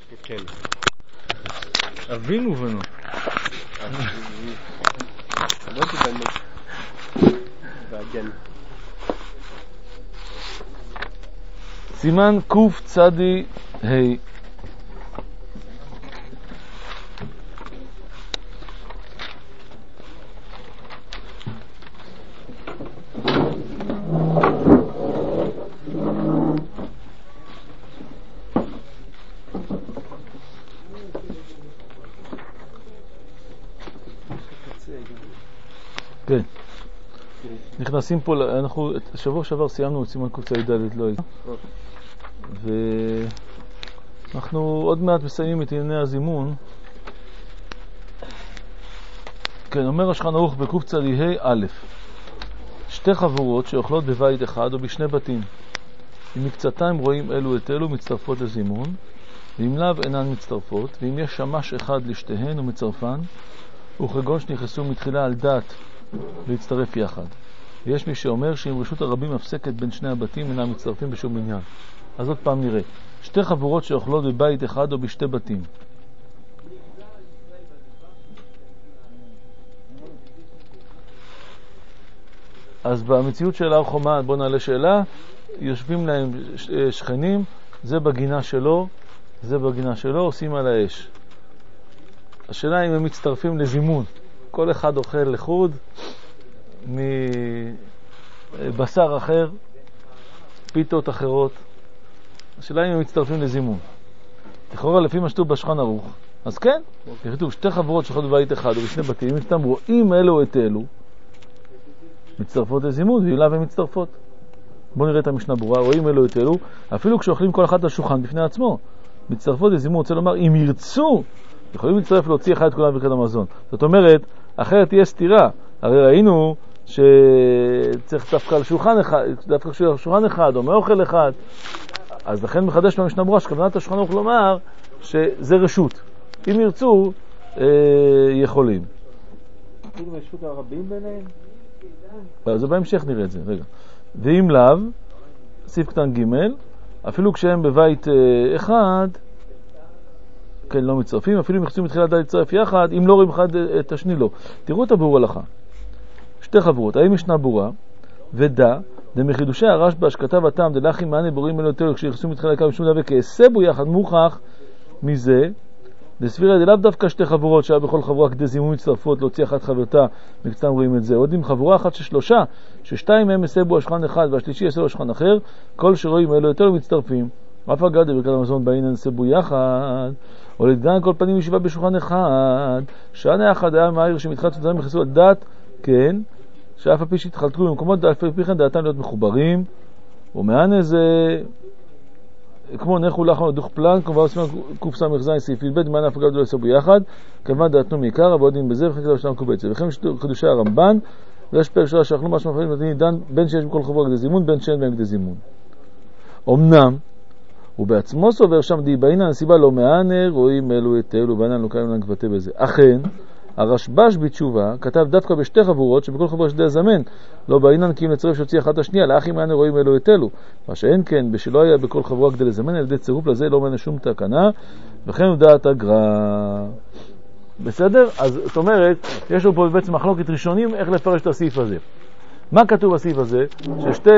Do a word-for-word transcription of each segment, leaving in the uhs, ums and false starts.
כן. אבינו ובנו. אבות ובנות. והגן. סימן קוף צדי ה'. כן. נכנסים פה, אנחנו, שבוע שעבר סיימנו את סימן קוף צדי ד' לא הייתה. ואנחנו עוד מעט מסיימים את ענייני הזימון. כן, אומר השולחן ערוך בקוף צדי ה' א', שתי חבורות שאוכלות בבית אחד או בשני בתים, אם מקצתיים רואים אלו את אלו מצטרפות לזימון, ואם לאו אינן מצטרפות, ואם יש שמש אחד לשתיהן ומצרפן, וכגון שנכנסו מתחילה על דת להצטרף יחד. ויש מי שאומר שאם רשות הרבים מפסקת בין שני הבתים אינם מצטרפים בשום עניין. אז עוד פעם נראה. שתי חבורות שאוכלות בבית אחד או בשתי בתים. אז במציאות של הר חומה, בוא נעלה שאלה, יושבים להם שכנים, זה בגינה שלו, זה בגינה שלו, עושים על האש. השאלה אם הם מצטרפים לזימון. כל אחד אוכל לחוד מבשר אחר, פיתות אחרות. השאלה אם הם מצטרפים לזימון. לכאורה לפי מה שכתוב בשולחן ערוך, אז כן, כתוב שתי חבורות שאוכלות בבית אחד או בשני בתים, אם סתם רואים אלו את אלו, מצטרפות לזימון, ואליו הן מצטרפות. בואו נראה את המשנה ברורה, רואים אלו את אלו, אפילו כשאוכלים כל אחד על השולחן בפני עצמו, מצטרפות לזימון. רוצה לומר, אם ירצו, יכולים להצטרף להוציא אחד את כולם ברכת המזון. זאת אומרת, אחרת תהיה סתירה. הרי ראינו שצריך דווקא על שולחן אחד, דווקא על שולחן אחד או מאוכל אחד. אז לכן מחדש במשנה ברורה שכוונת השולחן ערוך לומר שזה רשות. אם ירצו, אה, יכולים. כאילו רשות הרבים ביניהם? אז בהמשך נראה את זה, רגע. ואם לאו, סעיף קטן ג', אפילו כשהם בבית אה, אחד, כן, לא מצטרפים, אפילו אם יחצו מתחילת די לצטרף יחד, אם לא רואים אחד את השני לא. תראו את הבירור הלכה. שתי חבורות, האם ישנה ברורה? ודע, דמחידושי הרשב"א שכתב הטעם דלאחי מענה ברורים אלו יותר כשיחסו מתחילת יקר משום דבר כעשבו יחד מוכח מזה, לסבירה דלאו דווקא שתי חבורות שהיה בכל חבורה כדי זימון מצטרפות להוציא אחת חברתה, מקצתם רואים את זה. עוד עם חבורה אחת של שלושה, ששתיים מהם יסבו על שולחן אחד והשלישי יסבו על שולחן אחר, כל שרואים אלו יותר מצטרפים. אף אגד ברכת המזון בעינן יסבו יחד, או לדן כל פנים ישיבה בשולחן אחד, שענה אחד היה מהעיר שמתחילת סודרים יחסו על דת, כן, שאף על פי שהתחלקו במקומות, אף על פי כן דעתם להיות מחוברים, ומענה זה כמו נחו לחם לדוך פלן, כמו ועושים קופסה מחזיים סעיפית ב' מענה אף אגד לא יסבו יחד, כמובן דעתנו מעיקר, ועוד דין בזה וחלק לשלם קובצה. וכן חידושי הרמב"ן, ויש פרק שלה שאכלו משהו מפעלים ודין דן בין שיש בכל חבורה כדי זימון, בין שאין בהם כדי זימון. אמנם הוא בעצמו סובר שם די בעינן הסיבה לא מענה רואים אלו את אלו בעינן לא קיים להם כבטא בזה. אכן הרשב"ש בתשובה כתב דווקא בשתי חבורות שבכל חבורה שדי הזמן לא בעינן כי אם לצרף שהוציא אחת השנייה לאחי מענה רואים אלו את אלו, מה שאין כן בשלא היה בכל חבורה כדי לזמן על ידי צירוף לזה לא מענה שום תקנה, וכן הוא דעת הגר"א. בסדר? אז זאת אומרת יש לו פה בעצם מחלוקת ראשונים איך לפרש את הסעיף הזה. מה כתוב בסעיף הזה? ששתי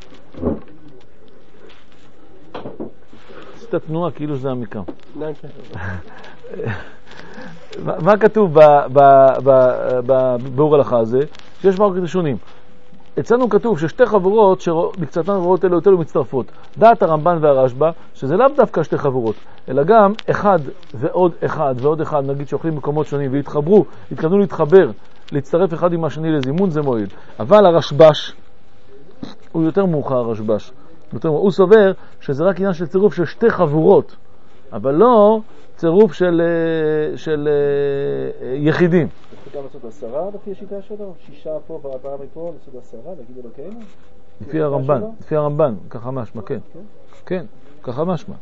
את התנועה כאילו זה המקם. מה כתוב בבירור הלכה הזה? שיש מחלוקת ראשונים. אצלנו כתוב ששתי חבורות שמקצתן רואות אלו יותר מצטרפות. דעת הרמב"ן והרשב"א שזה לאו דווקא שתי חבורות, אלא גם אחד ועוד אחד ועוד אחד, נגיד שאוכלים מקומות שונים והתחברו, התכוונו להתחבר, להצטרף אחד עם השני לזימון, זה מועיל. אבל הרשב"ש הוא יותר מאוחר, הרשב"ש. הוא סובר שזה רק עניין של צירוף של שתי חבורות, אבל לא צירוף של, של יחידים. אפשר לעשות עשרה לפי השיטה שלו? שישה פה וארבעה מפה, לעשות עשרה, להגיד אלוקינו? לפי הרמב"ן, לפי הרמב"ן, ככה משמע, כן. כן, ככה משמע.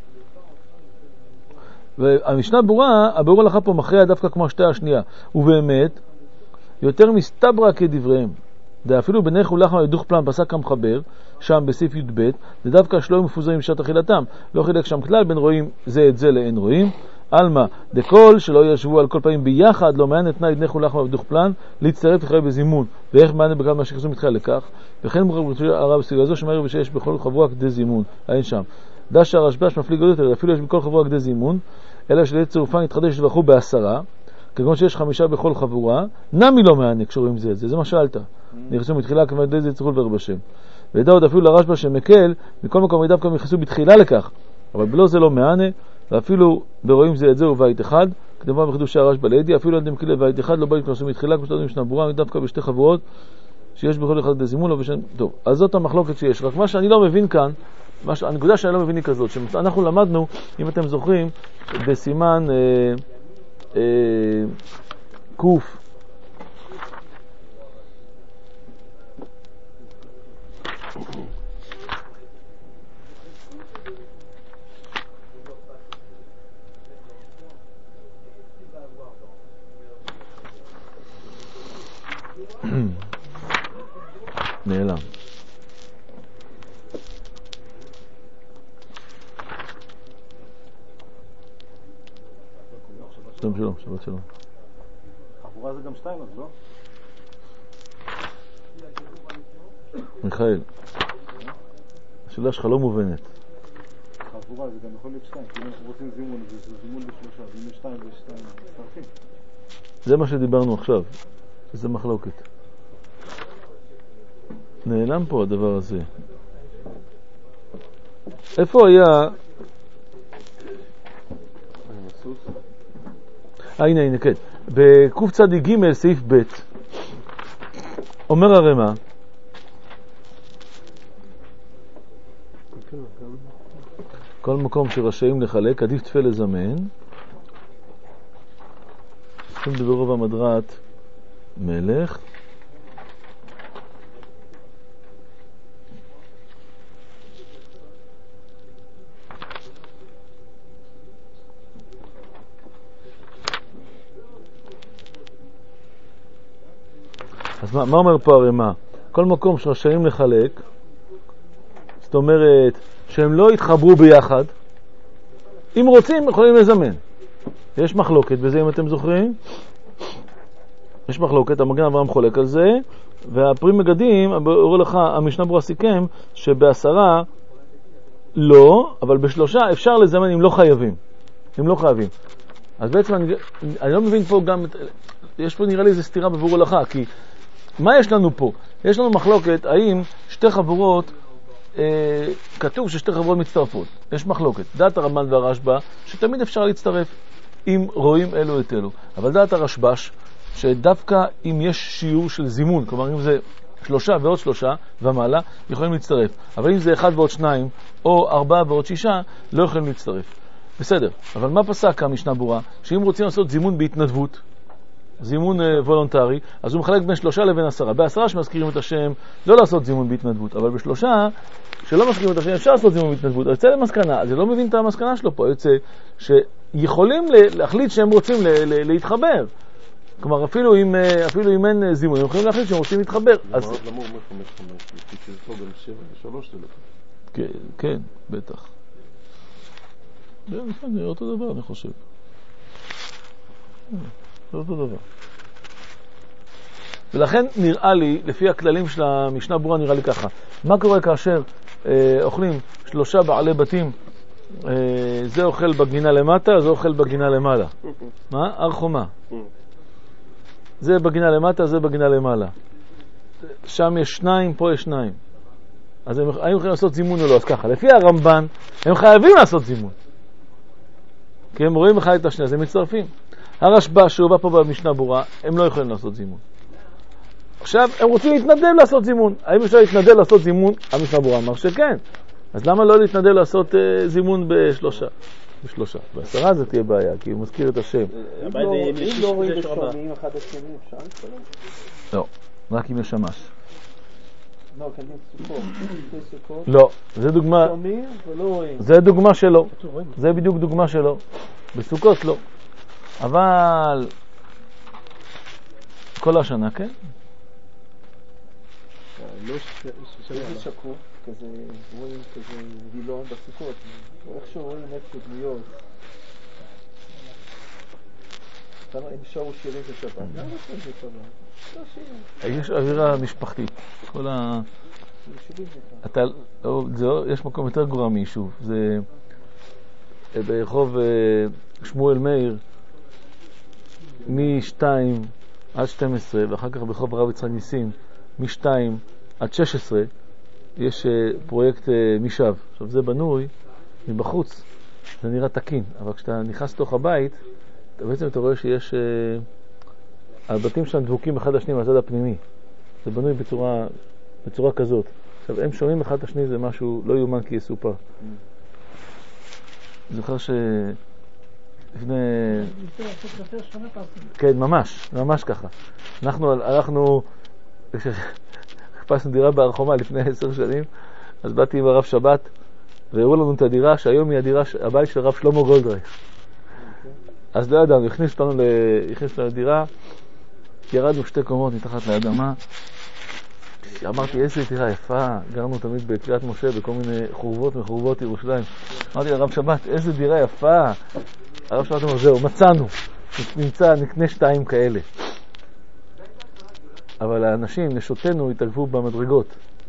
והמשנה ברורה, הבירור הלכה פה מכריע דווקא כמו השתי השנייה, ובאמת יותר מסתברא כדבריהם. דה אפילו בנך ולחם לדוך פלן פסק המחבר, שם בסעיף י' ב', זה דווקא שלא הם מפוזרים בשעת אכילתם, לא חילק שם כלל בין רואים זה את זה לאין רואים, אלמה, דכל שלא ישבו על כל פעמים ביחד, לא מעניין תנאי דנך ולחם לדוך פלן, להצטרף לחייב בזימון, ואיך מעניין בגלל מה שכנסו מתחיל לכך, וכן מוכר הרב בסביבה זו שמעיר ושיש בכל חבורה כדי זימון, אין שם. דש הרשב"ש מפליג עוד יותר, אפילו יש בכל חבורה כדי זימון, אלא שלעת צירופן יתחדש ובחור בעשרה, כגון שיש חמישה בכל חבורה, נמי לא מענה כשרואים זה את זה, זה מה שאלת. נכנסו מתחילה כמה ידי זה צריכול ורב השם. וידע עוד אפילו לרשב"ש שמקל, מכל מקום ידע כמה נכנסו בתחילה לכך, אבל בלא זה לא מענה, ואפילו ברואים זה את זה ובית אחד, כדבר בחידושי הרשב"א לידי, אפילו עד דמקילה ובית אחד, לא בא נכנסו מתחילה, כמו שאתם משנה ברורה, דווקא בשתי חבורות, שיש בכל אחד דזימון, לא בשן... טוב, אז זאת המחלוקת שיש. רק מה שאני לא מבין כאן, ש... הנקודה שאני לא מבין היא כזאת, שאנחנו למדנו, אם אתם זוכרים, בסימן אה, אה, קוף, נעלם. שלום שלום, שבת שלום. חבורה זה גם שתיים, אז לא? מיכאל, השאלה שלך לא מובנת. חבורה זה גם יכול להיות שתיים, כי אם אנחנו רוצים זימון, זה זימון בשלושה, ואם יש שתיים ושתיים, מצטרפים. זה מה שדיברנו עכשיו, זה מחלוקת. נעלם פה הדבר הזה. איפה היה... אה, הנה, הנה, כן. בקוף צדי ג' סעיף ב' אומר הרמ"א, כל מקום שרשאים לחלק, עדיף תפה לזמן. צריכים לדבר רוב המדרת מלך. אז מה, מה אומר פה הרמ"א? כל מקום שרשאים לחלק, זאת אומרת שהם לא יתחברו ביחד, אם רוצים יכולים לזמן. יש מחלוקת בזה, אם אתם זוכרים, יש מחלוקת, המגן אברהם חולק על זה, והפרי מגדים, אומר לך, המשנה ברורה סיכם שבעשרה לא, אבל בשלושה אפשר לזמן אם לא חייבים. אם לא חייבים. אז בעצם אני, אני לא מבין פה גם, יש פה נראה לי איזו סתירה בבירור הלכה, כי מה יש לנו פה? יש לנו מחלוקת, האם שתי חבורות, אה, כתוב ששתי חבורות מצטרפות. יש מחלוקת. דעת הרמב"ן והרשב"א, שתמיד אפשר להצטרף אם רואים אלו את אלו. אבל דעת הרשב"ש, שדווקא אם יש שיעור של זימון, כלומר אם זה שלושה ועוד שלושה ומעלה, יכולים להצטרף. אבל אם זה אחד ועוד שניים, או ארבעה ועוד שישה, לא יכולים להצטרף. בסדר. אבל מה פסק המשנה ברורה? שאם רוצים לעשות זימון בהתנדבות, זימון וולונטרי, אז הוא מחלק בין שלושה לבין עשרה. בעשרה שמזכירים את השם, לא לעשות זימון בהתנדבות, אבל בשלושה שלא מזכירים את השם, אפשר לעשות זימון בהתנדבות. יוצא למסקנה, אז זה לא מבין את המסקנה שלו פה, יוצא שיכולים להחליט שהם רוצים להתחבר. כלומר, אפילו אם, אפילו אם אין זימון, הם יכולים להחליט שהם רוצים להתחבר. למה הוא אומר חמש חמש? לפי שזה גם שבע ושלוש זה לא. כן, בטח. זה נראה אותו דבר, אני חושב. זה אותו דבר. ולכן נראה לי, לפי הכללים של המשנה ברורה, נראה לי ככה. מה קורה כאשר אה, אוכלים שלושה בעלי בתים, אה, זה אוכל בגינה למטה, זה אוכל בגינה למעלה. מה? הר חומה. זה בגינה למטה, זה בגינה למעלה. שם יש שניים, פה יש שניים. אז הם היו יכולים לעשות זימון או לא? אז ככה, לפי הרמב"ן, הם חייבים לעשות זימון. כי הם רואים אחד את השני, אז הם מצטרפים. הרשב"א שהובא פה במשנה ברורה, הם לא יכולים לעשות זימון. עכשיו, הם רוצים להתנדב לעשות זימון. האם אפשר להתנדב לעשות זימון? המשנה ברורה אמר שכן. אז למה לא להתנדב לעשות uh, זימון בשלושה? בשלושה. בעשרה זה תהיה בעיה, כי הוא מזכיר את השם. אם לא רואים בשונים אחד השני, אפשר להתפלל? לא, רק אם יש שמש. לא, כנראה סוכות. לא, זה דוגמה... שומעים ולא רואים. זה דוגמה שלו. זה בדיוק דוגמה שלו. בסוכות לא. אבל כל השנה, כן? לא שזה שקוף, כזה, רואים כזה וילון בסוכות, או איכשהו רואים איפה דמויות. הם שרו שירים של שבת. למה זה זה שבת? לא שירים. יש אווירה משפחתית. כל ה... אתה... יש מקום יותר גרוע מיישוב. זה... ברחוב שמואל מאיר, משתיים עד שתים עשרה, ואחר כך ברחוב הרב יצחק ניסים, משתיים עד שש עשרה, יש פרויקט מישב. עכשיו זה בנוי מבחוץ, זה נראה תקין, אבל כשאתה נכנס לתוך הבית, בעצם אתה רואה שיש... הבתים שלהם דבוקים אחד לשני מהצד הפנימי. זה בנוי בצורה, בצורה כזאת. עכשיו, הם שומעים אחד לשני, זה משהו לא יאומן כי יסופר. אני זוכר ש... לפני... כן, ממש, ממש ככה. אנחנו הלכנו... חיפשנו דירה בהר חומה לפני עשר שנים, אז באתי עם הרב שבת, והראו לנו את הדירה, שהיום היא הדירה, הבית של הרב שלמה גולדרייך. אז לא ידענו, הכניס אותנו לדירה, ירדנו שתי קומות מתחת לאדמה, אמרתי, איזה דירה יפה, גרנו תמיד בקריית משה, בכל מיני חורבות מחורבות ירושלים. אמרתי לרב שבת, איזה דירה יפה. הרב שבת אמר, זהו, מצאנו, נמצא, נקנה שתיים כאלה. אבל האנשים, נשותינו, התעגבו במדרגות.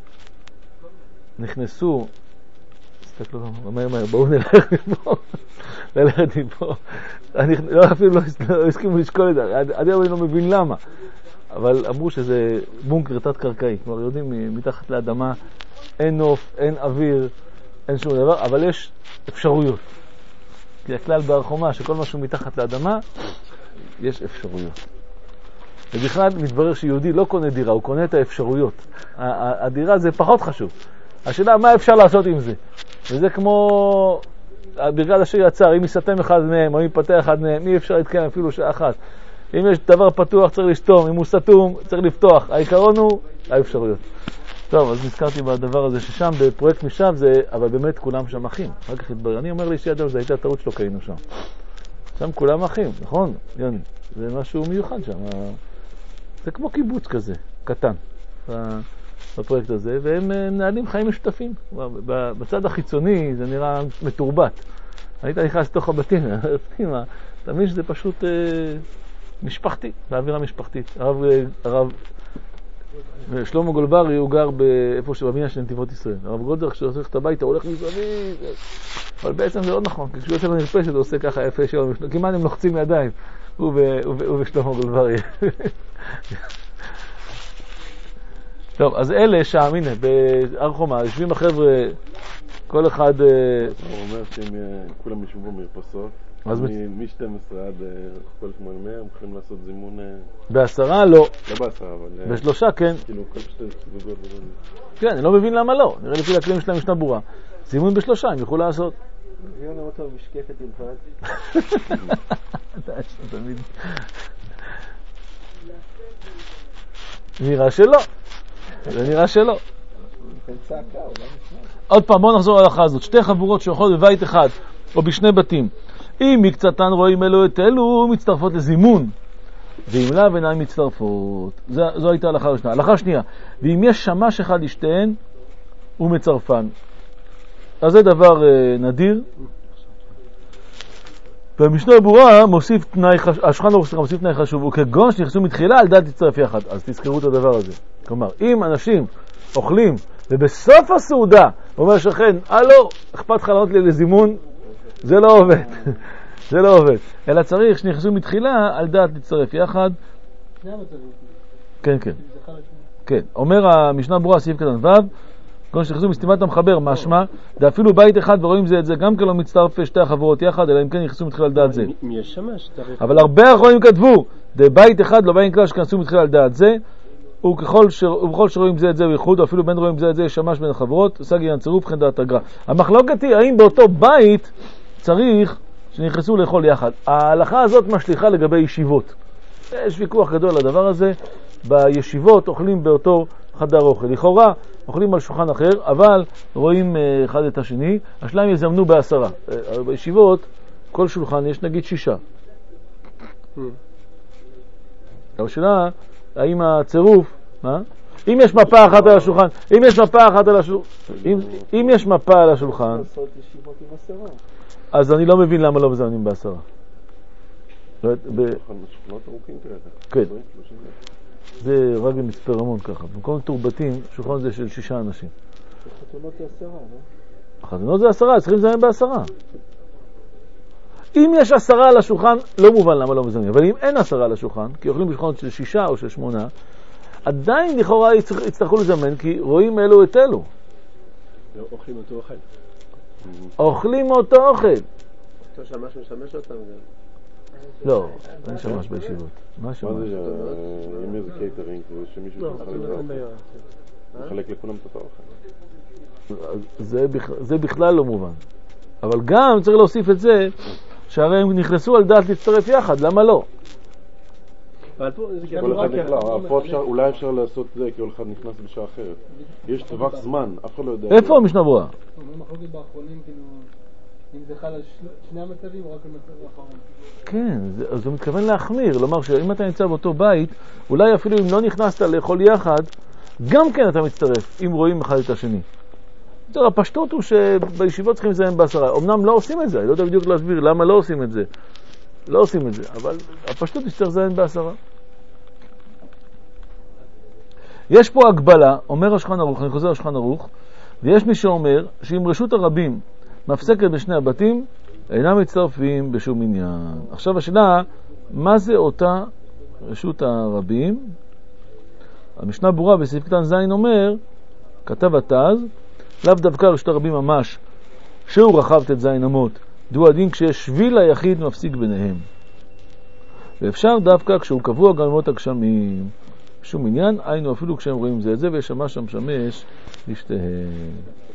נכנסו, תסתכלו, מהר מהר, בואו נלך מפה, ללכת מפה. אני אפילו לא הסכימו לשקול את זה, עד היום אני לא מבין למה. אבל אמרו שזה בונקר תת-קרקעי, כלומר יודעים, מתחת לאדמה, אין נוף, אין אוויר, אין שום דבר, אבל יש אפשרויות. כי הכלל בהר חומה, שכל משהו מתחת לאדמה, יש אפשרויות. ובכלל מתברר שיהודי לא קונה דירה, הוא קונה את האפשרויות. הדירה זה פחות חשוב. השאלה, מה אפשר לעשות עם זה? וזה כמו בגלל אשר יצר, אם יסתם אחד מהם, או אם יפתח אחד מהם, מי אפשר להתקיים אפילו שעה אחת. אם יש דבר פתוח צריך לסתום, אם הוא סתום צריך לפתוח. העיקרון הוא האפשרויות. טוב, אז נזכרתי בדבר הזה ששם בפרויקט משם זה, אבל באמת כולם שם אחים. אחר כך התברר, אני אומר לי שידע, זה הייתה טעות שלו קיינו שם. שם כולם אחים, נכון? יוני, זה משהו מיוחד שם. זה כמו קיבוץ כזה, קטן, בפרויקט הזה, והם מנהלים חיים משותפים. בצד החיצוני זה נראה מתורבת. היית נכנס לתוך הבתים, אתה מבין שזה פשוט משפחתי, באווירה משפחתית. הרב, הרב שלמה גולברי הוא גר באיפה שבבניין של נתיבות ישראל. הרב גולדר כשהוא הולך את הביתה, הוא הולך מסביב, אבל בעצם זה לא נכון, כי כשהוא יוצא לנרפשת הוא עושה ככה יפה שלו, כמעט הם לוחצים ידיים, הוא ושלמה גולברי. טוב, אז אלה שם, הנה, בהר חומה, יושבים החבר'ה, כל אחד... הוא אומר שהם כולם ישבו במרפסות, מ-שתים עשרה עד כל שמונה מאה, הם יכולים לעשות זימון... בעשרה לא. לא בעשרה, אבל... בשלושה כן. כאילו, כל שתי זוגות... כן, אני לא מבין למה לא. נראה לפי הכלים שלהם משנה ברורה. זימון בשלושה, הם יכולו לעשות. הביאו לנו אותו משקפת בלבד. אתה יש לו תמיד... נראה שלא. זה נראה שלא. עוד פעם, בואו נחזור על ההלכה הזאת. שתי חבורות שאוכלות בבית אחד או בשני בתים. אם מקצתן רואים אלו את אלו, מצטרפות לזימון. ואם לאו אינן מצטרפות. זו, זו הייתה ההלכה הראשונה. ההלכה השנייה. ואם יש שמש אחד לשתיהן, הוא מצרפן. אז זה דבר אה, נדיר. והמשנה ברורה מוסיף תנאי חשוב, השולחן ערוך מוסיף תנאי חשוב, וכגון שנכנסו מתחילה, על דעת תצטרף יחד. אז תזכרו את הדבר הזה. כלומר, אם אנשים אוכלים, ובסוף הסעודה, אומר שכן, הלו, אכפת לך לענות לי לזימון, זה לא עובד. זה לא עובד. אלא צריך שנכנסו מתחילה, על דעת תצטרף יחד. כן, כן. כן. אומר המשנה ברורה, סעיף קטן ו', כגון שנכנסו מסתימת המחבר, משמע, ואפילו בית אחד ורואים זה את זה, גם כן לא מצטרף שתי החברות יחד, אלא אם כן נכנסו מתחילה על דעת זה. מי יש שמש? אבל הרבה אחרונים כתבו, בית אחד לא בית כלל שכנסו מתחילה על דעת זה, וככל ש... ובכל שרואים זה את זה הוא ייחוד, או אפילו בין רואים זה את זה יש שמש בין החברות, עושה גיין צירוף, כן דעת הגר"א. המחלוקת היא האם באותו בית צריך שנכנסו לאכול יחד. ההלכה הזאת משליכה לגבי ישיבות. יש ויכוח גדול על הדבר הזה. בישיבות אוכלים באותו חדר אוכל. לכאורה אוכלים על שולחן אחר, אבל רואים אחד את השני. השליים יזמנו בעשרה. בישיבות כל שולחן יש נגיד שישה. השאלה, האם הצירוף, מה? אם יש מפה אחת על השולחן, אם יש מפה אחת על השולחן, אם, אם יש מפה על השולחן, אז אני לא מבין למה לא מזמנים בעשרה. כן. זה רק במצפה רמון ככה. במקום תורבתים, שולחן זה של שישה אנשים. חתונות זה עשרה, לא? חתונות זה עשרה, צריכים לזמן בעשרה. אם יש עשרה על השולחן, לא מובן למה לא מזמנים. אבל אם אין עשרה על השולחן, כי אוכלים בשולחנות של שישה או של שמונה, עדיין לכאורה יצטרכו לזמן, כי רואים אלו את אלו. אוכלים אותו אוכל. אוכלים אותו אוכל. אותו שמש משמש אותם גם. לא, אין שמש בישיבות. מה שמש? מה זה, אם איזה קייטרינג, שמישהו יוכל לחלק לכולם את האוכל. זה בכלל לא מובן. אבל גם צריך להוסיף את זה, שהרי הם נכנסו על דעת להצטרף יחד, למה לא? אולי אפשר לעשות זה, כי כל אחד נכנס בשעה אחרת. יש טווח זמן, אף אחד לא יודע. איפה המשנה ברורה? אומרים מחלוקת באחרונים, אם זה חל על שני המצבים או רק על מצב האחרון? כן, אז הוא מתכוון להחמיר, לומר שאם אתה נמצא באותו בית, אולי אפילו אם לא נכנסת לאכול יחד, גם כן אתה מצטרף, אם רואים אחד את השני. הפשטות הוא שבישיבות צריכים לזמן בעשרה. אמנם לא עושים את זה, אני לא יודע בדיוק להסביר למה לא עושים את זה. לא עושים את זה, אבל הפשטות יש צריך לזמן בעשרה. יש פה הגבלה, אומר השולחן ערוך, אני חוזר השולחן ערוך, ויש מי שאומר שאם רשות הרבים מפסקת בשני הבתים, אינם מצטרפים בשום עניין. עכשיו השאלה, מה זה אותה רשות הרבים? המשנה ברורה בסעיף קטן זין אומר, כתב התז, לאו דווקא רשות הרבים ממש, שהוא רחב תת זין אמות, דו הדין כשיש שביל היחיד מפסיק ביניהם. ואפשר דווקא כשהוא קבוע גם אמות הגשמים, שום עניין, היינו אפילו כשהם רואים זה את זה, ויש ממש שם משמש לשתיהם.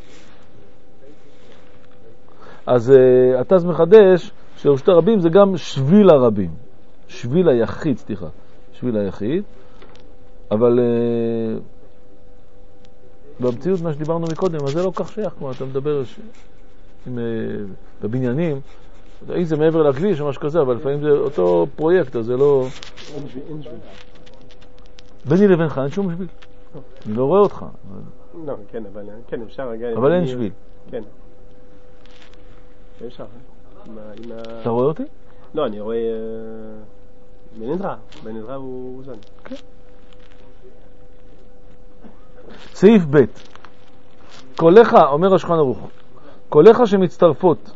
אז uh, התז מחדש שרשות הרבים זה גם שביל הרבים, שביל היחיד, סליחה, שביל היחיד, אבל uh, במציאות מה שדיברנו מקודם, אז זה לא כך שייך, כמו אתה מדבר ש... עם, uh, בבניינים, אם זה מעבר לכביש או משהו כזה, אבל לפעמים זה אותו פרויקט, אז זה לא... אין שביל, אין שביל. ביני לבינך, אין שום שביל. אני לא רואה אותך. לא, כן, אבל כן, אפשר רגע... אבל אין שביל. כן. אפשר. אתה רואה אותי? לא, אני רואה... בן עזרא. בן עזרא הוא זן. כן. סעיף ב' קולך, אומר השולחן ערוך, קולך שמצטרפות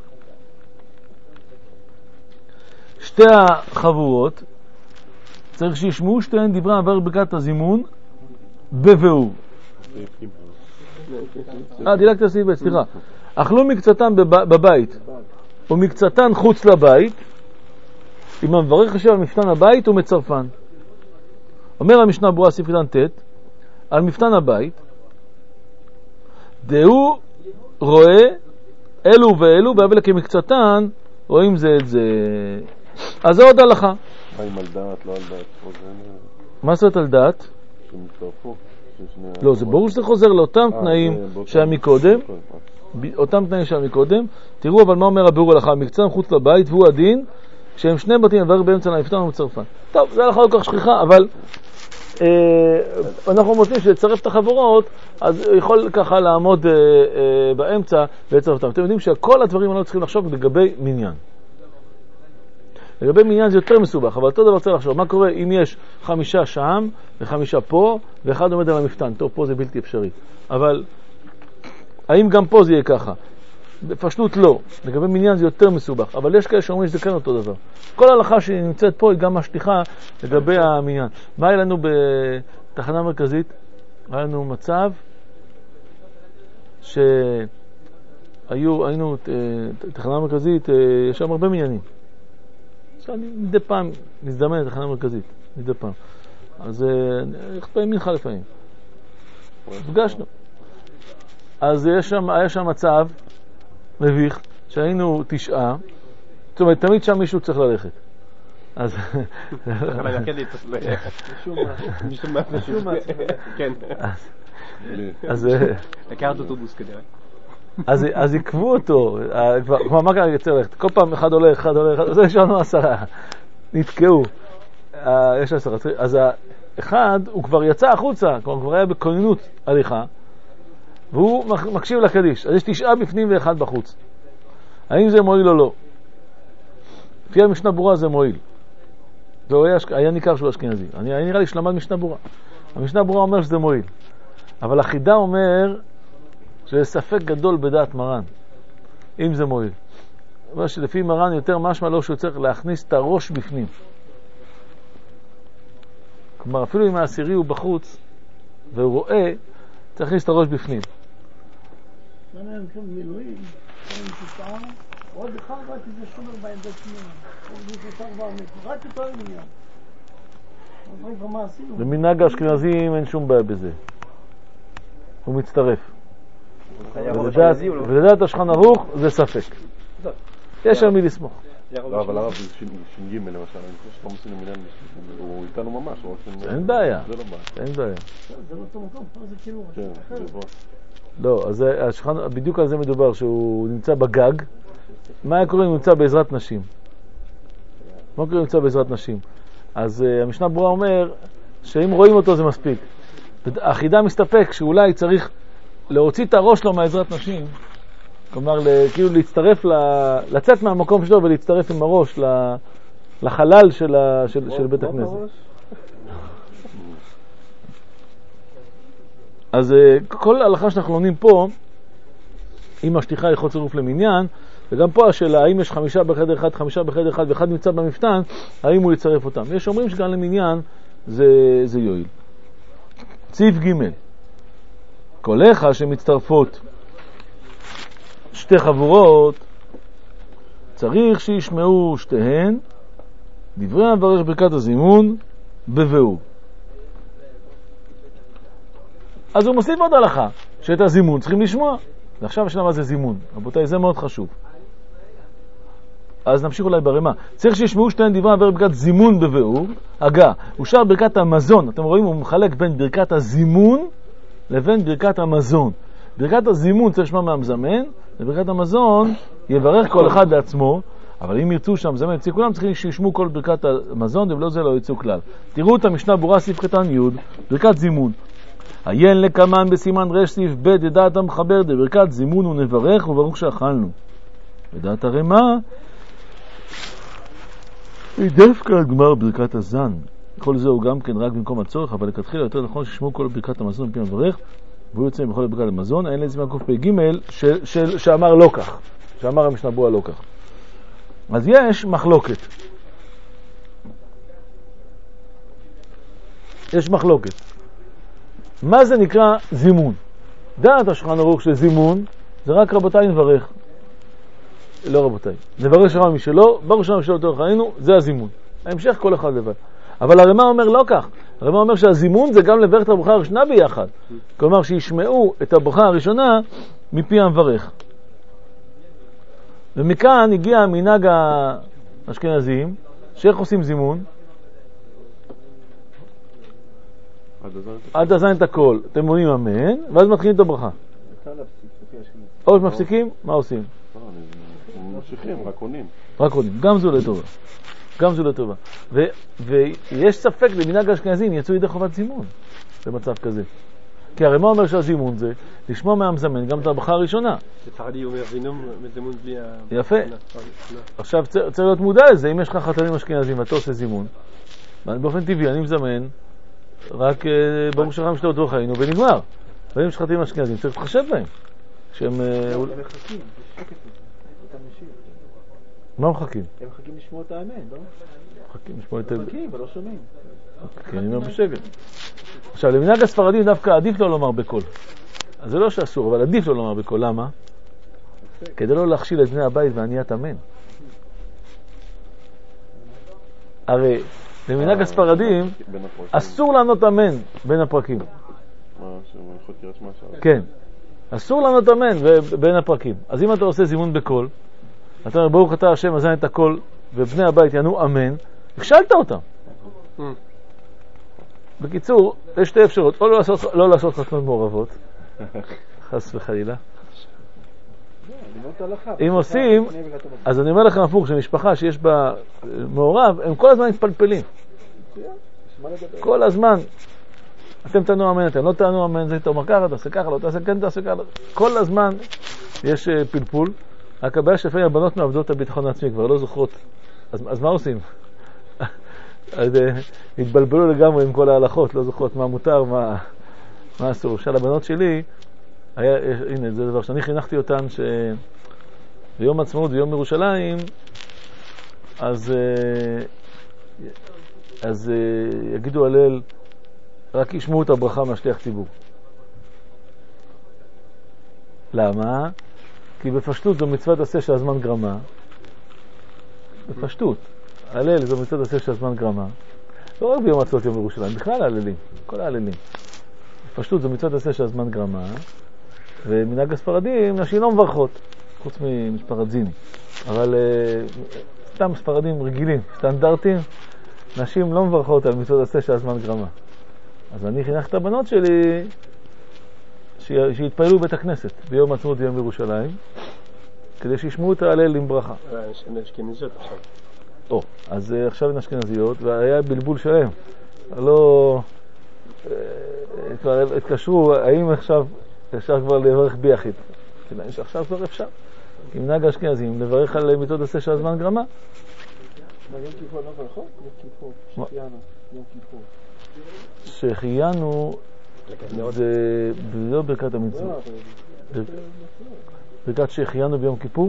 שתי החבורות, צריך שישמעו שתיהן דברי עבר ברכת הזימון בביאור. אה, דילגת לסעיף ב', סליחה. אכלו מקצתן בבית ומקצתן חוץ לבית, אם המברך חושב על מפתן הבית ומצרפן. אומר המשנה ברורה סעיף קטן ט' על מפתן הבית, דהו רואה אלו ואלו, אבל כמקצתן רואים זה את זה. אז זה עוד הלכה. מה עם על דעת, לא על דעת? מה זאת על דעת? שמצטרפו. לא, זה ברור שזה חוזר לאותם תנאים שהיה מקודם, אותם תנאים שהיה מקודם. תראו אבל מה אומר הביאור הלכה, מקצתן חוץ לבית והוא הדין, שהם שני בתים עבר באמצע למפתן ומצרפן. טוב, זה הלכה לא כך שכיחה, אבל אנחנו מוצאים שלצרף את החברות, אז הוא יכול ככה לעמוד באמצע ולצרף אותם. אתם יודעים שכל הדברים האלה צריכים לחשוב לגבי מניין. לגבי מניין זה יותר מסובך, אבל אותו דבר צריך לחשוב. מה קורה אם יש חמישה שם וחמישה פה, ואחד עומד על המפתן? טוב, פה זה בלתי אפשרי. אבל האם גם פה זה יהיה ככה? בפשטות לא. לגבי מניין זה יותר מסובך, אבל יש כאלה שאומרים שזה כן אותו דבר. כל ההלכה שנמצאת פה היא גם משליכה לגבי המניין. מה היה לנו בתחנה מרכזית? היה לנו מצב שהיו, היינו, תחנה מרכזית, יש שם הרבה מניינים. עכשיו אני מדי פעם נזדמן לתחנה מרכזית, מדי פעם. אז איך פעמים מנחה לפעמים? פגשנו. אז יש שם, היה שם מצב מביך, שהיינו תשעה, זאת אומרת, תמיד שם מישהו צריך ללכת. אז... אבל אני כן צריך ללכת. משום מה. משום מה. כן. אז... לקחת אוטובוס כנראה. אז עקבו אותו, כבר מה כאן יצא ללכת? כל פעם אחד הולך, אחד הולך, אז יש לנו עשרה. נתקעו. יש עשרה. אז אחד, הוא כבר יצא החוצה, כבר כבר היה בכוננות הליכה, והוא מקשיב לקדיש. אז יש תשעה בפנים ואחד בחוץ. האם זה מועיל או לא? לפי המשנה ברורה זה מועיל. זה היה, היה ניכר שהוא אשכנזי. אני, אני נראה לי שלמד משנה ברורה. המשנה ברורה אומר שזה מועיל. אבל החידה אומר שזה ספק גדול בדעת מרן, אם זה מועיל. אבל שלפי מרן יותר משמע לא שהוא צריך להכניס את הראש בפנים. כלומר, אפילו אם העשירי הוא בחוץ, והוא רואה, צריך להכניס את הראש בפנים. למה הם כאן מילואים? הם תשעה, עוד אחד רק איזה שומר בעמדת שנייה. הם תשעה כבר מקו, רק יותר עניין. אז רגע, מה עשינו? במנהג האשכנזים אין שום בעיה בזה. הוא מצטרף. ולדעת השולחן ערוך זה ספק. יש על מי לסמוך. לא, אבל הרב זה ש"ג למשל, אני חושב שאתה מוסים למינן, הוא איתנו ממש. אין בעיה, אין בעיה. זה לא אותו מקום, זה כאילו... כן, זה בוא. לא, אז השולחן, בדיוק על זה מדובר, שהוא נמצא בגג. מה היה קורה אם הוא נמצא בעזרת נשים? מה קורה אם נמצא בעזרת נשים? אז המשנה ברורה אומר שאם רואים אותו זה מספיק. האחידה מסתפק שאולי צריך להוציא את הראש שלו מעזרת נשים, כלומר כאילו להצטרף, לצאת מהמקום שלו ולהצטרף עם הראש לחלל של, של, של בית הכנסת. אז כל ההלכה שאנחנו לומדים פה, היא משליכה הלכות צירוף למניין, וגם פה השאלה, האם יש חמישה בחדר אחד, חמישה בחדר אחד, ואחד נמצא במפתן, האם הוא יצרף אותם? יש אומרים שגם למניין זה, זה יועיל. ציף ג' קוליך שמצטרפות שתי חבורות, צריך שישמעו שתיהן דברי המברך ברכת הזימון בביאור. אז הוא מוסיף עוד הלכה, שאת הזימון צריכים לשמוע. ועכשיו השאלה מה זה זימון. רבותיי, זה מאוד חשוב. אז נמשיך אולי ברמה. צריך שישמעו שתיהן דברי המברך ברכת זימון בביאור. הגה, הוא שר ברכת המזון. אתם רואים, הוא מחלק בין ברכת הזימון לבין ברכת המזון. ברכת הזימון צריך לשמוע מהמזמן, וברכת המזון יברך כל אחד לעצמו, אבל אם ירצו שהמזמן יצא כולם, צריכים שישמעו כל ברכת המזון, ובלא זה לא יצאו כלל. תראו את המשנה ברורה סעיף קטן י', ברכת זימון. עיין לקמן בסימן רש סעיף ב' ידעת המחבר דברכת זימון ונברך וברוך שאכלנו. ידעת הרמה היא דווקא הגמר ברכת הזן. כל זה הוא גם כן רק במקום הצורך, אבל לכתחילה יותר נכון שישמעו כל ברכת המזון מפי המברך, והוא יוצא בכל ברכת המזון. אין לזה מהקוף פי ג' שאמר לא כך, שאמר המשנה ברורה לא כך. אז יש מחלוקת. יש מחלוקת. מה זה נקרא זימון? דעת השולחן ערוך של זימון זה רק רבותיי נברך. לא רבותיי. נברך שלנו משלו, ברוך שלנו משלו תורך עלינו, זה הזימון. ההמשך כל אחד לבד. אבל הרמ"א אומר לא כך. הרמ"א אומר שהזימון זה גם לברך את הברכה הראשונה ביחד. כלומר שישמעו את הברכה הראשונה מפי המברך. ומכאן הגיע המנהג האשכנזים, שאיך עושים זימון? עד הזין את הכל. אתם מונים אמן, ואז מתחילים את הברכה. או שמפסיקים, מה עושים? ממשיכים, רק עונים. רק עונים, גם זו לטובה. גם זו לטובה. ויש ספק למנהג האשכנזים יצאו ידי חובת זימון במצב כזה. כי הרמ"א אומר שהזימון זה לשמוע מהמזמן גם את הברכה הראשונה. ספרדי אומר זימון בלי ה... יפה. עכשיו צריך להיות מודע לזה, אם יש לך חתנים אשכנזים ואתה עושה זימון, באופן טבעי אני מזמן רק ברוך שלך משלו תורך עלינו ונגמר. ואם יש חתנים אשכנזים צריך להתחשב בהם. שהם... הם מחכים, אתה משיב. מה מחכים? הם מחכים לשמוע את האמן, לא? מחכים לשמוע את... מחכים, אבל לא שומעים. כן, אני אומר בשקט. עכשיו, למנהג הספרדים דווקא עדיף לו לומר בקול. אז זה לא שאסור, אבל עדיף לו לומר בקול. למה? כדי לא להכשיל את בני הבית ועניית אמן. הרי למנהג הספרדים אסור לענות אמן בין הפרקים. מה, שיכול תראה שמה שעלה? כן. אסור לענות אמן בין הפרקים. אז אם אתה עושה זימון בקול, אתה אומר ברוך אתה השם אזן את הקול ובני הבית יענו אמן, הכשלת אותם. בקיצור, יש שתי אפשרות, או לא לעשות, לא לעשות חתנות מעורבות, חס וחלילה. אם עושים, אז אני אומר לכם הפוך, שמשפחה שיש בה מעורב, הם כל הזמן מתפלפלים. כל הזמן. אתם תענו אמן, אתם לא תענו אמן, זה תאמר ככה, תעשה ככה, לא תעשה כן, תעשה ככה. כל הזמן יש פלפול. רק הבעיה שלפעמים הבנות מעבדות את הביטחון העצמי, כבר לא זוכרות. אז, אז מה עושים? אז התבלבלו לגמרי עם כל ההלכות, לא זוכרות מה מותר, מה, מה אסור. של הבנות שלי, היה, הנה, זה דבר שאני חינכתי אותן, שביום עצמאות ויום ירושלים, אז, אז יגידו הלל, רק ישמעו את הברכה מהשליח ציבור. למה? כי בפשטות זו מצוות עשה שהזמן גרמה. בפשטות. הלל זו מצוות עשה שהזמן גרמה. לא רק ביום עצמאות יום ירושלים, בכלל ההללים, כל ההללים. בפשטות זו מצוות עשה שהזמן גרמה, ומנהג הספרדים נשים לא מברכות, חוץ ממשפחת זיני. אבל uh, סתם ספרדים רגילים, סטנדרטים, נשים לא מברכות על מצוות עשה שהזמן גרמה. אז אני חינך את הבנות שלי שיתפעלו בית הכנסת ביום עצמאות יום ירושלים, כדי שישמעו את ההלל עם ברכה. הן אשכנזיות עכשיו. או, אז עכשיו הן אשכנזיות, והיה בלבול שלהם. לא... כבר התקשרו, האם עכשיו אפשר כבר לברך ביחיד? עכשיו כבר אפשר. עם נהג האשכנזים, לברך על מצוות עשה שהזמן גרמה. יום כיפור לא ברכות? יום כיפור, שהחיינו, יום כיפור. שהחיינו זה לא ברכת המצווה. ברכת שהחיינו ביום כיפור?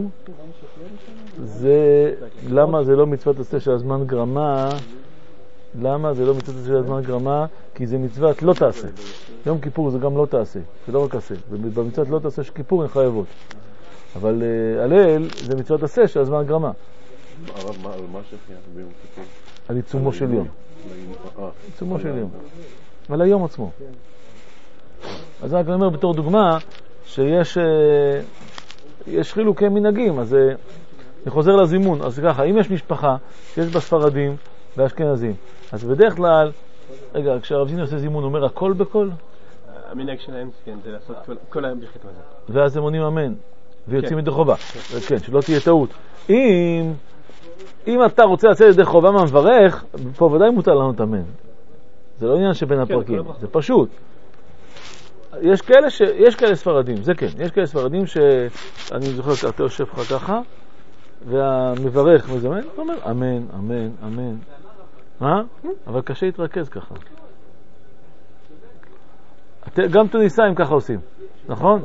זה, למה זה לא מצוות עשה שהזמן גרמה? למה זה לא מצוות עשה שהזמן גרמה? כי זה מצוות לא תעשה. יום כיפור זה גם לא תעשה, זה לא רק עשה. ובמצוות לא תעשה שכיפור הן חייבות. אבל הלל זה מצוות עשה שהזמן גרמה. הרב, מה שהחיינו ביום כיפור? על עיצומו של יום. עיצומו של יום. על היום עצמו. אז רק אני אומר בתור דוגמה שיש יש חילוקי מנהגים. אז אני חוזר לזימון. אז ככה, אם יש משפחה שיש בה ספרדים ואשכנזים, אז בדרך כלל, רגע, כשהרב זיני עושה זימון, הוא אומר הכל בכל? המנהג שלהם, כן, זה לעשות כל היום ברכת מזל. ואז הם עונים אמן, ויוצאים ידי חובה. כן, שלא תהיה טעות. אם אם אתה רוצה לצאת ידי חובה מה מברך, פה ודאי מותר לנו את אמן. זה לא עניין שבין הפרקים, זה פשוט. יש כאלה ש... יש כאלה ספרדים, זה כן, יש כאלה ספרדים שאני זוכר, אתה יושב לך ככה, והמברך מזמן, הוא אומר, אמן, אמן, אמן. מה? אבל קשה להתרכז ככה. גם טוניסאים ככה עושים, נכון?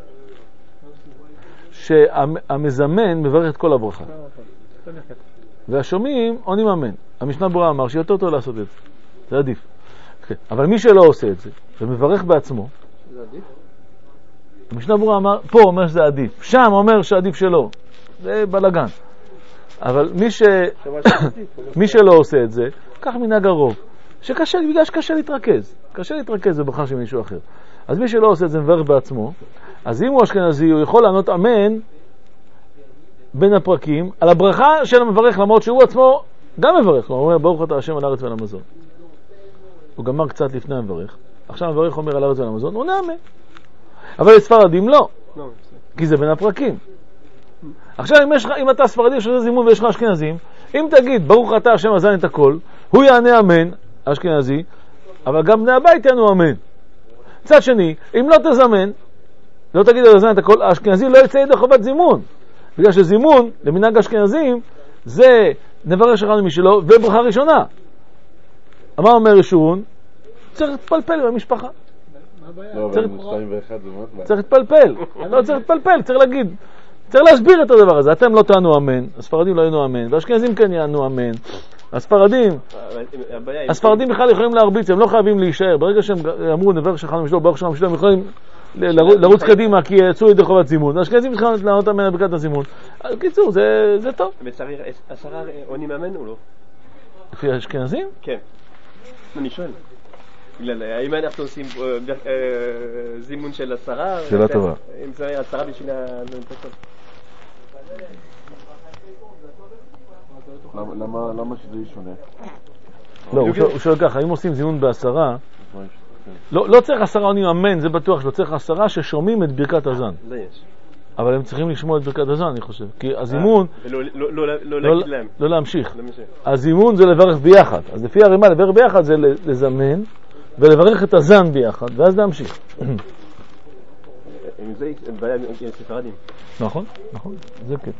שהמזמן מברך את כל הברכה. והשומעים עונים אמן. המשנה ברורה אמר שיותר טוב לעשות את זה. זה עדיף. אבל מי שלא עושה את זה, ומברך בעצמו, זה עדיף? המשנה ברורה אמר, פה אומר שזה עדיף. שם אומר שעדיף שלא. זה בלגן. אבל מי, ש... מי שלא עושה את זה, כך מנהג הרוב. שקשה, בגלל שקשה להתרכז. קשה להתרכז בברכה של מישהו אחר. אז מי שלא עושה את זה מברך בעצמו, אז אם הוא אשכנזי, הוא יכול לענות אמן בין הפרקים על הברכה של המברך, למרות שהוא עצמו גם מברך. הוא אומר, ברוך אתה השם על הארץ ועל המזון. הוא גמר קצת לפני המברך. עכשיו המברך אומר על הארץ ועל המזון, הוא נאמן. אבל לספרדים לא. כי זה בין הפרקים. עכשיו אם, יש, אם אתה ספרדי שזה זימון ויש לך אשכנזים, אם תגיד ברוך אתה השם הזן את הכל, הוא יענה אמן, אשכנזי, אבל גם בני הבית יענו אמן. צד שני, אם לא תזמן, לא תגיד על הזן את הכל, האשכנזי לא יצא ידי חובת זימון. בגלל שזימון, למנהג אשכנזים, זה נברך אחד משלו וברכה ראשונה. מה אומר ישורון? צריך להתפלפל במשפחה. צריך להתפלפל. לא צריך להתפלפל, צריך להגיד. צריך להסביר את הדבר הזה. אתם לא תענו אמן, הספרדים לא יענו אמן, והאשכנזים כן יענו אמן. הספרדים, הספרדים בכלל יכולים להרביץ, הם לא חייבים להישאר. ברגע שהם אמרו נברך אחד משלו, ברוך שלנו משלו, הם יכולים לרוץ קדימה כי יצאו ידי חובת זימון. האשכנזים צריכים לענות אמן על ברכת הזימון. בקיצור, זה טוב. עשרה עונים אמן או לא? לפי האשכנזים? כן. אני שואל. האם אנחנו עושים זימון של עשרה? שאלה טובה. אם זה עשרה בשביל הנפשות. למה שזה ישונה? לא, הוא שואל ככה, אם עושים זימון בעשרה, לא צריך עשרה עונים אמן, זה בטוח שלא צריך עשרה ששומעים את ברכת הזן. זה יש. אבל הם צריכים לשמוע את ברכת הזמן, אני חושב. כי הזימון... לא להגיד להם. לא להמשיך. הזימון זה לברך ביחד. אז לפי הרימה, לברך ביחד זה לזמן, ולברך את הזן ביחד, ואז להמשיך. עם זה אין בעיה עם ספרדים. נכון, נכון, זה כן.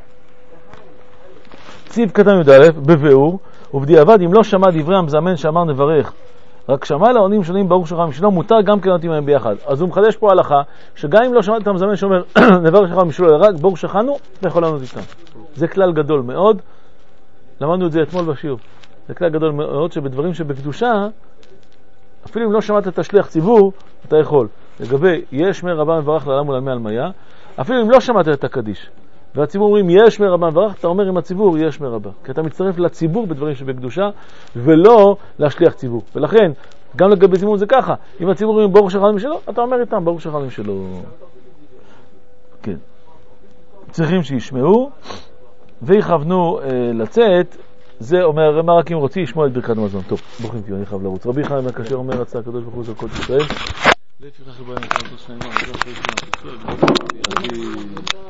ציב קטן י"א, בביאור, ובדיעבד, אם לא שמע דברי המזמן שאמר נברך, רק שמע לעונים שונים ברוך שלך משלו, מותר גם כן אותם מהם ביחד. אז הוא מחדש פה הלכה, שגם אם לא שמעת את המזמן שאומר, נברך שלך משלו, רק ברוך שכנו, ויכול לענות איתם. זה כלל גדול מאוד, למדנו את זה אתמול בשיעור. זה כלל גדול מאוד, שבדברים שבקדושה, אפילו אם לא שמעת את השליח ציבור, אתה יכול. לגבי, יש מי רבה מברך לעולם ולעלמי עלמיה, אפילו אם לא שמעת את הקדיש, והציבור אומרים, יש מי רבה מברך, אתה אומר עם הציבור, יש מי רבה. כי אתה מצטרף לציבור בדברים שבקדושה, ולא להשליח ציבור. ולכן, גם לגבי זימון זה ככה, אם הציבור אומרים ברוך שלך משלו, אתה אומר איתם, ברוך שלך משלו. כן. צריכים שישמעו, ויכוונו אה, לצאת, זה אומר, מה רק אם רוצים לשמוע את ברכת המזון. טוב, ברוכים תהיו, אני חייב לרוץ. רבי חיים הקשר אומר, רצה הקדוש ברוך הוא זרקות ישראל. לפיכך בהם את השניים,